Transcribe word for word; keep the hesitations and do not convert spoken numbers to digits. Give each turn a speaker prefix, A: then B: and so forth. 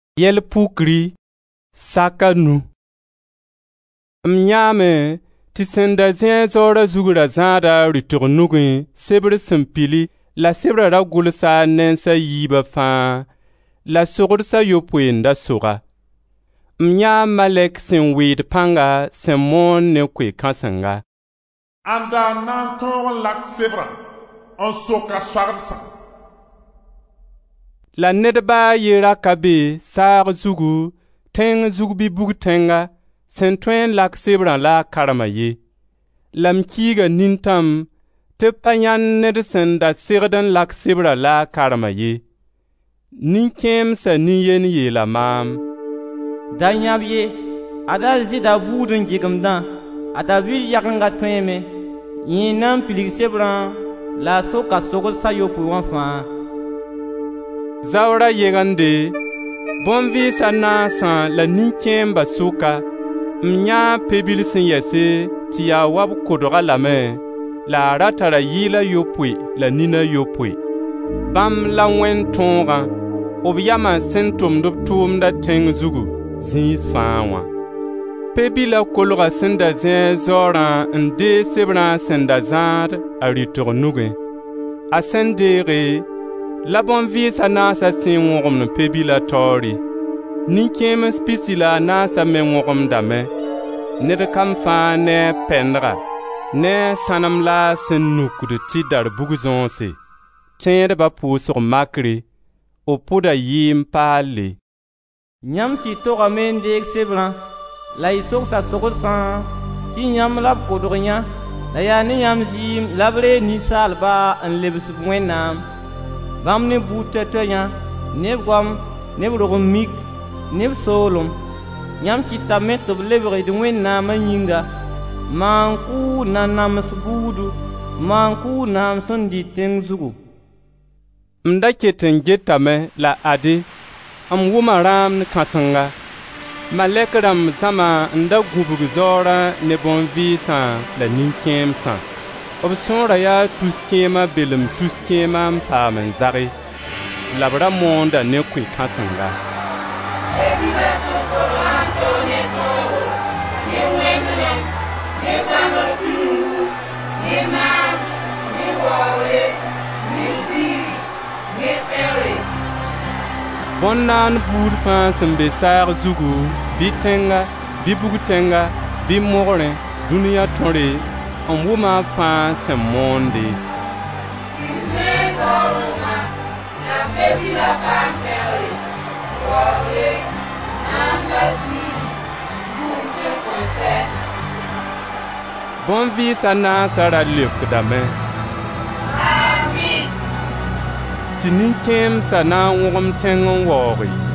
A: Yel pukri sakanu. Mnyame ti senda zin zora zugura zada ritur nugin sebre sempili la sebre ra gulsa nensa yiba fa la sogursa yopwenda soga. Mnya malek sin weed panga sin mon ne kwe kansanga.
B: Anda nan ton lak sebra on soka swarsa.
A: La nedba yera kabe sar zugu teng zugu bi bug tenga sen twen lak sebra la karamaye. Lam kiga nintam te panyan ned sen da sirdan lak sebra la karamaye. Ninkem sa niyen ye la mam.
C: Da nyabye ada zida budun jigimdan ada bir yakanga tweme yinam pilig sebra la soka sogol sayopu wanfa.
A: Zawra yegande bon vi sana san la ninkem ba soka mnya pebil sin yese tia wab kodora lame la ratara yila yopwe la nina yopwe bam la wen tonga obyama sentum dop tum da teng zugu zis fawa pebila kolora senda zin zora nde sebra senda zar a ritornuge asendere la bon vi sana sa sin wogum no pebila tori ninkem spisila na sa men wogum dame ned kam fa ne pendra ne sanam la sen nukudu ti dar buguzonse tẽed ba pʋʋsg makre o pʋda yɩɩm paalle.
C: Yãmb sɩ togame n deeg sebrã la y sogsa sogsã tɩ yãmb la b kodg yã la yaa ne yãmb zɩɩm la b reeg ninsaalba n lebsb Wẽnnaam bãmb ne buud toɛ-toɛ yã neb goam neb rogem mik neb soolem yãmb kɩtame tɩ b lebgd Wẽnnaamã yĩnga maan kʋʋ na nams buudu maan kʋʋ naam sẽn dɩ tẽng zugu.
A: M da ket n getame la ade m wʋma rãam ne kãsenga malɛk rãmb zãma n da gũbg zaoorã ne bõn-vɩɩsã la nin-kẽemsã b sõora yaa tus-kẽemã belem tus-kẽemã n paam n zage la b ra moonda ne koe kãsenga. Bõn-naan buud fãa sẽn be saag zugu bɩ tẽnga bɩ bug tẽnga bɩ mogrẽ dũniyã tõre n wʋma fãa sẽn moonde. Bõn-vɩɩsã naasã ra leokdame tɩ nin-kẽemsã na n wõgem tẽng n waooge